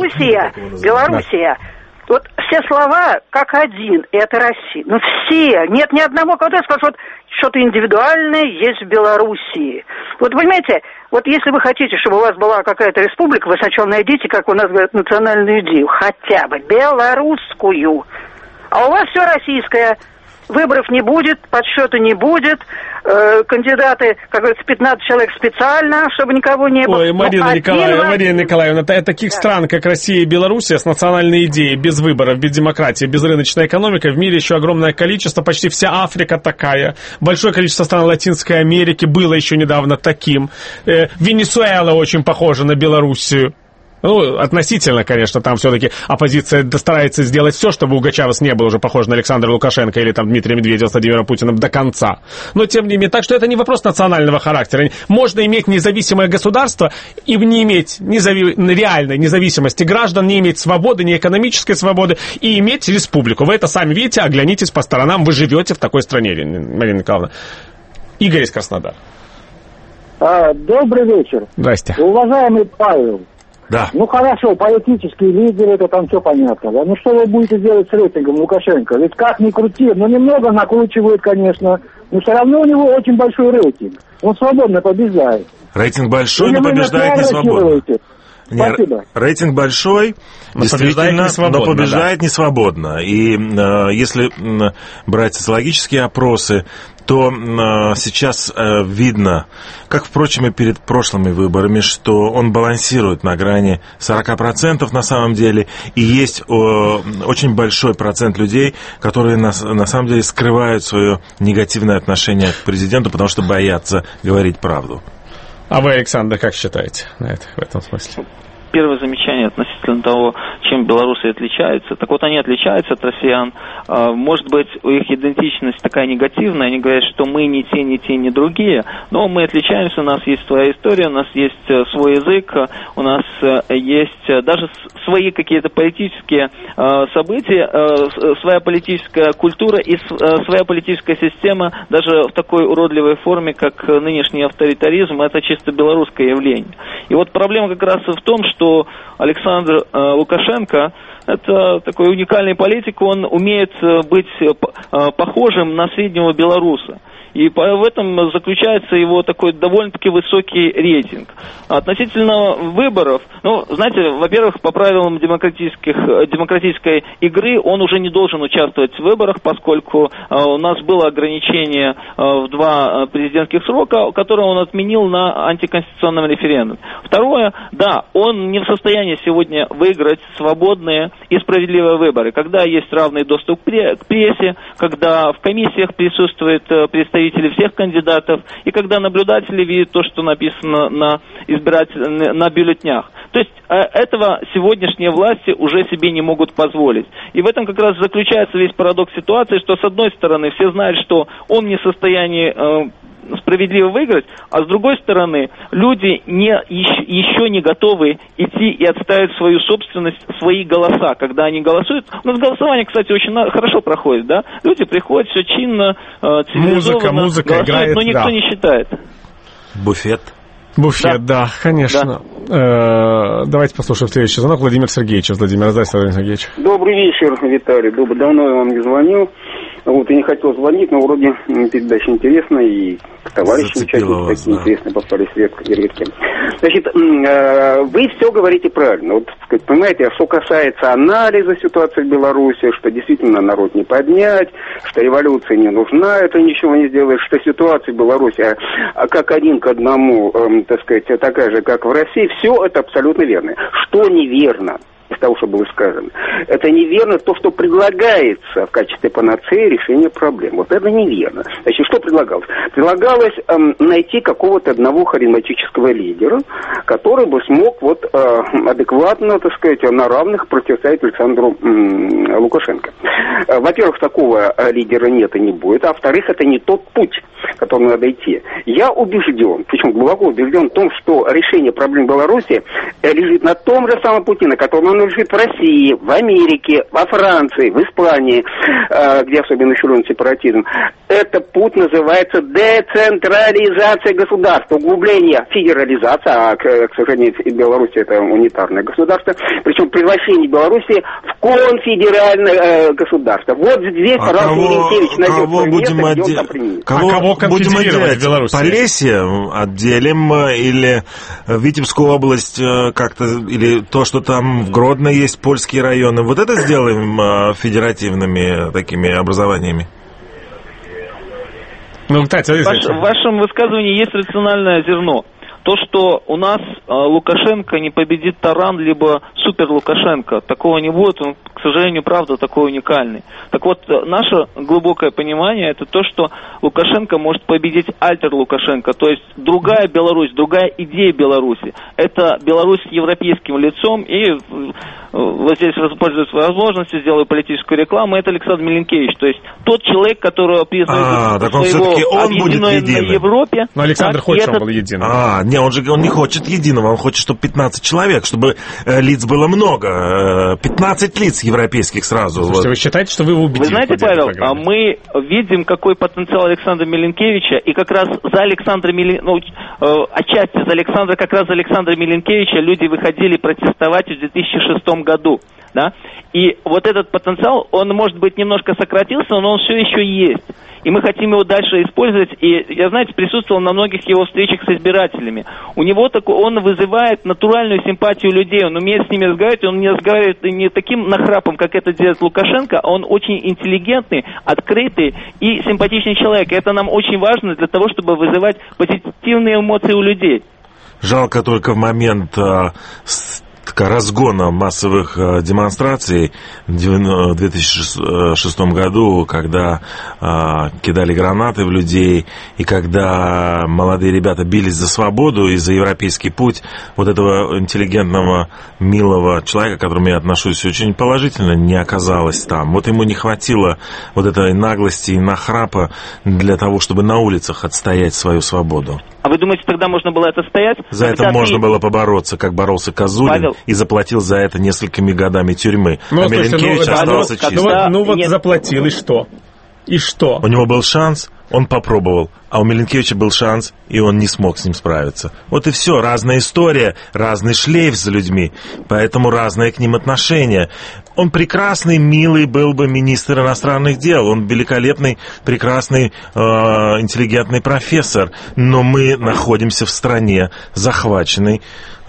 вот Белоруссия, вот все слова как один, это Россия. Ну все, нет ни одного, кто скажет, вот что-то индивидуальное есть в Белоруссии. Вот понимаете, вот если вы хотите, чтобы у вас была какая-то республика, вы сначала найдите, как у нас говорят, национальную идею, хотя бы белорусскую. А у вас все российское. Выборов не будет, подсчета не будет, кандидаты, как говорится, 15 человек специально, чтобы никого не было. Ой, Марина Николаевна, таких стран, как Россия и Белоруссия, с национальной идеей, без выборов, без демократии, без рыночной экономики, в мире еще огромное количество, почти вся Африка такая, большое количество стран Латинской Америки было еще недавно таким. Венесуэла очень похожа на Белоруссию. Ну, относительно, конечно, там все-таки оппозиция старается сделать все, чтобы Уго Чавес не был уже похож на Александра Лукашенко или там Дмитрия Медведева с Владимиром Путиным до конца. Но, тем не менее, так что это не вопрос национального характера. Можно иметь независимое государство и не иметь реальной независимости граждан, не иметь свободы, не экономической свободы, и иметь республику. Вы это сами видите, оглянитесь по сторонам, вы живете в такой стране, Марина Николаевна. Игорь из Краснодара. Добрый вечер. Здрасте. Уважаемый Павел. Да. Ну хорошо, политические лидеры, это там все понятно. Да? Ну что вы будете делать с рейтингом Лукашенко? Ведь как ни крути, немного накручивают, конечно, но все равно у него очень большой рейтинг. Он свободно побеждает. Рейтинг большой, но побеждает не свободно. Спасибо. Рейтинг большой, действительно, но побеждает не свободно. И если брать социологические опросы, то сейчас видно, как, впрочем, и перед прошлыми выборами, что он балансирует на грани 40% на самом деле, и есть очень большой процент людей, которые на самом деле скрывают свое негативное отношение к президенту, потому что боятся говорить правду. А вы, Александр, как считаете в этом смысле? Первое замечание относительно того, чем белорусы отличаются. Так вот, они отличаются от россиян. Может быть, у их идентичность такая негативная, они говорят, что мы не те, ни другие, но мы отличаемся, у нас есть своя история, у нас есть свой язык, у нас есть даже свои какие-то политические события, своя политическая культура и своя политическая система, даже в такой уродливой форме, как нынешний авторитаризм, это чисто белорусское явление. И вот проблема как раз в том, что Александр Лукашенко это такой уникальный политик, он умеет быть похожим на среднего белоруса. И в этом заключается его такой довольно-таки высокий рейтинг. Относительно выборов, знаете, во-первых, по правилам демократической игры он уже не должен участвовать в выборах, поскольку у нас было ограничение в 2 президентских срока, которое он отменил на антиконституционном референдуме. Второе, да, он не в состоянии сегодня выиграть свободные и справедливые выборы, когда есть равный доступ к прессе, когда в комиссиях присутствуют представители всех кандидатов, и когда наблюдатели видят то, что написано на бюллетенях. То есть этого сегодняшние власти уже себе не могут позволить. И в этом как раз заключается весь парадокс ситуации, что с одной стороны все знают, что он не в состоянии справедливо выиграть, а с другой стороны люди еще не готовы идти и отставить свою собственность, свои голоса, когда они голосуют. У нас голосование, кстати, очень хорошо проходит, да? Люди приходят все чинно, цивилизованно, музыка голосуют, играет, но никто не считает. Буфет, да, конечно. Да. Давайте послушаем следующий звонок. Владимир Сергеевич. Владимир, здравствуйте, Владимир Сергеевич. Добрый вечер, Виталий. Давно я вам не звонил. И не хотел звонить, но вроде передача интересная, и товарищи участники такие интересные попались редко. Значит, вы все говорите правильно. Понимаете, что касается анализа ситуации в Беларуси, что действительно народ не поднять, что революция не нужна, это ничего не сделает, что ситуация в Беларуси как 1 к 1, так сказать, такая же, как в России, все это абсолютно верно. Что неверно из того, что было сказано? Это неверно то, что предлагается в качестве панацеи решения проблем. Вот это неверно. Значит, что предлагалось? Предлагалось найти какого-то одного харизматического лидера, который бы смог адекватно, так сказать, на равных противостоять Александру Лукашенко. Во-первых, такого лидера нет и не будет, а во-вторых, это не тот путь, которым надо идти. Я убежден, причем глубоко убежден в том, что решение проблем Беларуси лежит на том же самом пути, на котором он лежит в России, в Америке, во Франции, в Испании, где особенно силен сепаратизм. Этот путь называется децентрализация государства, углубление федерализации, а, к сожалению, Беларусь это унитарное государство, причем превращение Беларуси в конфедеральное государство. Вот здесь Тарас Миленкевич найдет свое место, где он там применит. Кого будем отделять в Беларуси? Полесье отделим или Витебскую область как-то, или то, что там в Гродно есть польские районы. Вот это сделаем федеративными такими образованиями? В вашем высказывании есть рациональное зерно. То, что у нас Лукашенко не победит Таран, либо супер Лукашенко, такого не будет, он, к сожалению, правда, такой уникальный. Так вот, наше глубокое понимание, это то, что Лукашенко может победить альтер Лукашенко, то есть другая Беларусь, другая идея Беларуси. Это Беларусь с европейским лицом, и вот здесь воспользуюсь возможностью, сделаю политическую рекламу, это Александр Миленкевич, то есть тот человек, которого признают своего объединенной на Европе. Но Александр хочет, чтобы он был единым. Он не хочет единого, он хочет, чтобы 15 человек, чтобы лиц было много, 15 лиц европейских сразу. Слушайте, вы считаете, что вы его убедили? Вы знаете, Павел, мы видим, какой потенциал Александра Миленкевича, и как раз за Александра отчасти за Александра Миленкевича люди выходили протестовать в 2006 году. Да? И вот этот потенциал, он, может быть, немножко сократился, но он все еще есть. И мы хотим его дальше использовать. И я, знаете, присутствовал на многих его встречах с избирателями. У него он вызывает натуральную симпатию людей. Он умеет с ними разговаривать. Он не разговаривает не таким нахрапом, как это делает Лукашенко, а он очень интеллигентный, открытый и симпатичный человек. И это нам очень важно для того, чтобы вызывать позитивные эмоции у людей. Жалко только в момент разгона массовых демонстраций в 2006 году, когда кидали гранаты в людей, и когда молодые ребята бились за свободу и за европейский путь, вот этого интеллигентного, милого человека, к которому я отношусь очень положительно, не оказалось там. Вот ему не хватило вот этой наглости и нахрапа для того, чтобы на улицах отстоять свою свободу. А вы думаете, тогда можно было это отстоять? За это можно было побороться, как боролся Козулин, Павел, и заплатил за это несколькими годами тюрьмы. А Миленкевич остался чистым. Заплатил, и что? И что? У него был шанс, он попробовал. А у Миленкевича был шанс, и он не смог с ним справиться. Вот и все. Разная история, разный шлейф за людьми, поэтому разное к ним отношение. Он прекрасный, милый был бы министр иностранных дел, он великолепный, прекрасный, интеллигентный профессор, но мы находимся в стране, захваченной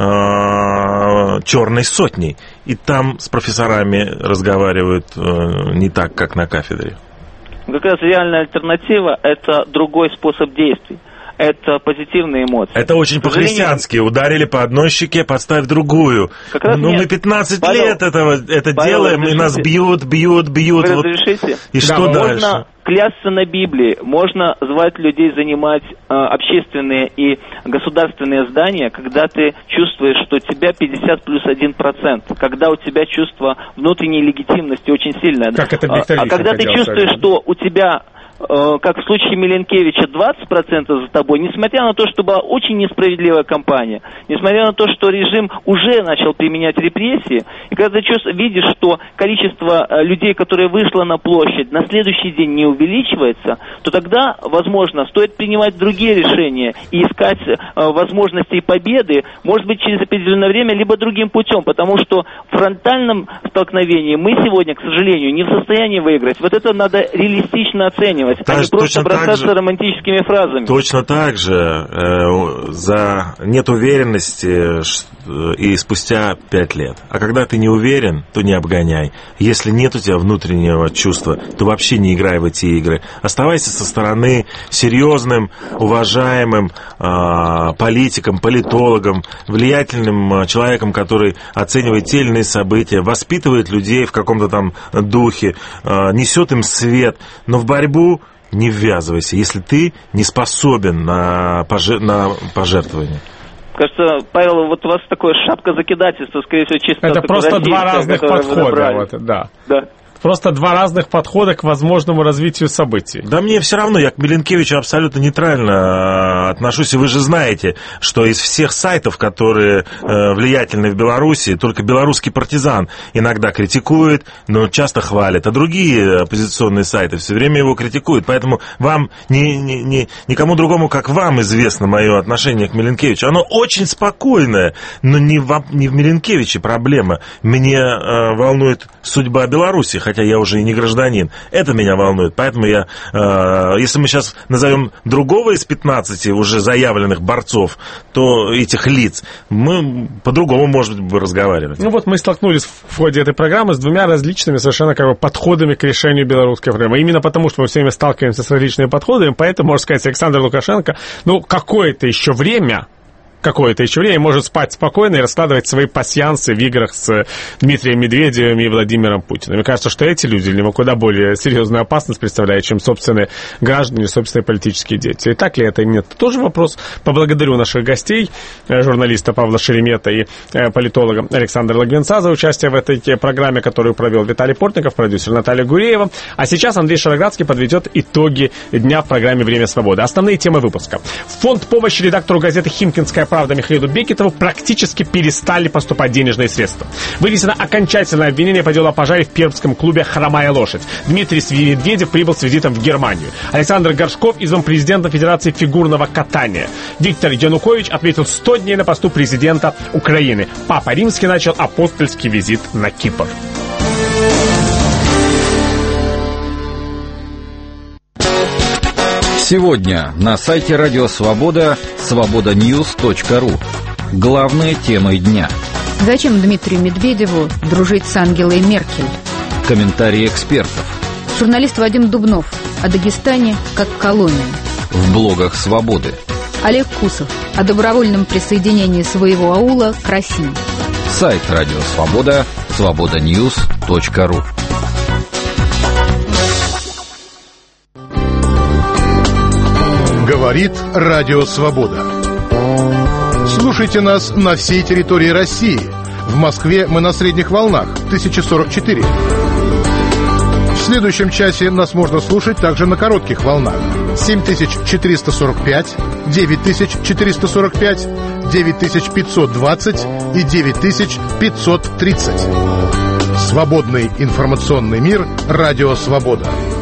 черной сотней, и там с профессорами разговаривают не так, как на кафедре. Как раз реальная альтернатива – это другой способ действий. Это позитивные эмоции. Это очень по-христиански. Ударили по одной щеке, подставь другую. Мы 15 лет это делаем, и нас бьют. Вы разрешите? И что дальше? Можно клясться на Библии, можно звать людей занимать общественные и государственные здания, когда ты чувствуешь, что тебя 50 плюс 1%, когда у тебя чувство внутренней легитимности очень сильное. Как это Виктор Лихин когда ты чувствуешь, что у тебя, как в случае Миленкевича, 20% за тобой, несмотря на то, что была очень несправедливая кампания, несмотря на то, что режим уже начал применять репрессии, и когда ты видишь, что количество людей, которые вышло на площадь, на следующий день не увеличивается, то тогда, возможно, стоит принимать другие решения и искать возможности победы, может быть, через определенное время, либо другим путем, потому что в фронтальном столкновении мы сегодня, к сожалению, не в состоянии выиграть. Вот это надо реалистично оценивать, а не просто бросаться романтическими фразами. Точно так же нет уверенности и спустя 5 лет. А когда ты не уверен, то не обгоняй. Если нет у тебя внутреннего чувства, то вообще не играй в эти игры. Оставайся со стороны серьезным, уважаемым политиком, политологом, влиятельным человеком, который оценивает те или иные события, воспитывает людей в каком-то там духе, несет им свет, но в борьбу не ввязывайся, если ты не способен на пожертвование. Кажется, Павел, вот у вас такое шапка закидательства, скорее всего, чисто... Это просто два разных подхода. Да. Просто два разных подхода к возможному развитию событий. Да мне все равно, я к Миленкевичу абсолютно нейтрально отношусь, и вы же знаете, что из всех сайтов, которые влиятельны в Беларуси, только белорусский партизан иногда критикует, но часто хвалит, а другие оппозиционные сайты все время его критикуют, поэтому вам, никому другому, как вам, известно мое отношение к Миленкевичу. Оно очень спокойное, но не в Миленкевиче проблема. Мне волнует судьба Беларуси, хотя я уже и не гражданин. Это меня волнует. Поэтому если мы сейчас назовем другого из 15 уже заявленных борцов, то этих лиц, мы по-другому, может быть, разговаривать. Ну вот мы столкнулись в ходе этой программы с двумя различными совершенно подходами к решению белорусской проблемы. Именно потому, что мы все время сталкиваемся с различными подходами, поэтому, можно сказать, Александр Лукашенко, какое-то еще время может спать спокойно и раскладывать свои пасьянсы в играх с Дмитрием Медведевым и Владимиром Путиным. Мне кажется, что эти люди для него куда более серьезную опасность представляют, чем собственные граждане, собственные политические деятели. И так ли это или нет? Это тоже вопрос. Поблагодарю наших гостей, журналиста Павла Шеремета и политолога Александра Лагвинца за участие в этой программе, которую провел Виталий Портников, продюсер Наталья Гуреева. А сейчас Андрей Шароградский подведет итоги дня в программе «Время свободы». Основные темы выпуска. Фонд помощи редактору газеты «Химкинская правда» Михаилу Бекетову практически перестали поступать денежные средства. Вынесено окончательное обвинение по делу о пожаре в пермском клубе «Хромая лошадь». Дмитрий Медведев прибыл с визитом в Германию. Александр Горшков избран президентом Федерации фигурного катания. Виктор Янукович отметил 100 дней на посту президента Украины. Папа Римский начал апостольский визит на Кипр. Сегодня на сайте Радио Свобода свободаньюз.ру. Главные темы дня. Зачем Дмитрию Медведеву дружить с Ангелой Меркель? Комментарии экспертов. Журналист Вадим Дубнов о Дагестане как колонии. В блогах Свободы. Олег Кусов о добровольном присоединении своего аула к России. Сайт Радио Свобода свободаньюз.ру. Говорит Радио Свобода. Слушайте нас на всей территории России. В Москве мы на средних волнах 1044. В следующем часе нас можно слушать также на коротких волнах 7445, 9445, 9520 и 9530. Свободный информационный мир. Радио Свобода.